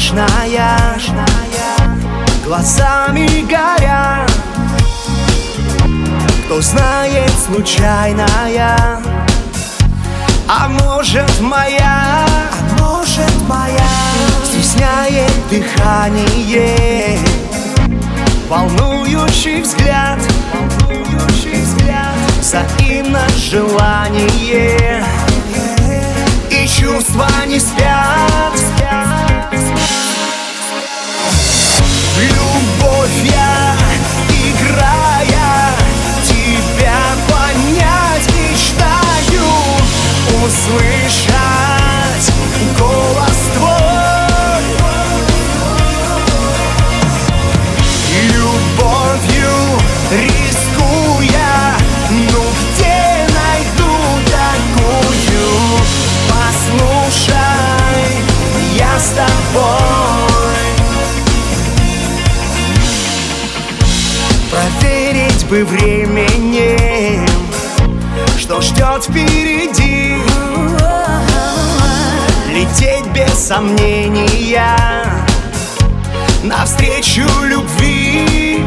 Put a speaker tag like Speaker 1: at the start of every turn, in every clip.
Speaker 1: нежная, глазами горя. Кто знает, случайная, а может моя, стесняет дыхание, волнующий взгляд, взаимно желание, и чувства не спят. В любовь я, играя, тебя понять мечтаю, услышать голос твой. Любовью рискуя, ну где найду такую? Послушай, я с тобой. Проверить бы временем, что ждет впереди. Лететь без сомнения навстречу любви.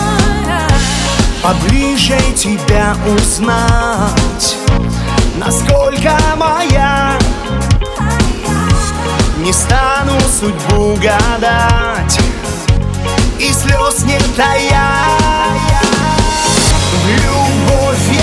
Speaker 1: Поближе тебя узнать, насколько моя. Не стану судьбу гадать и слез не тая. В любовь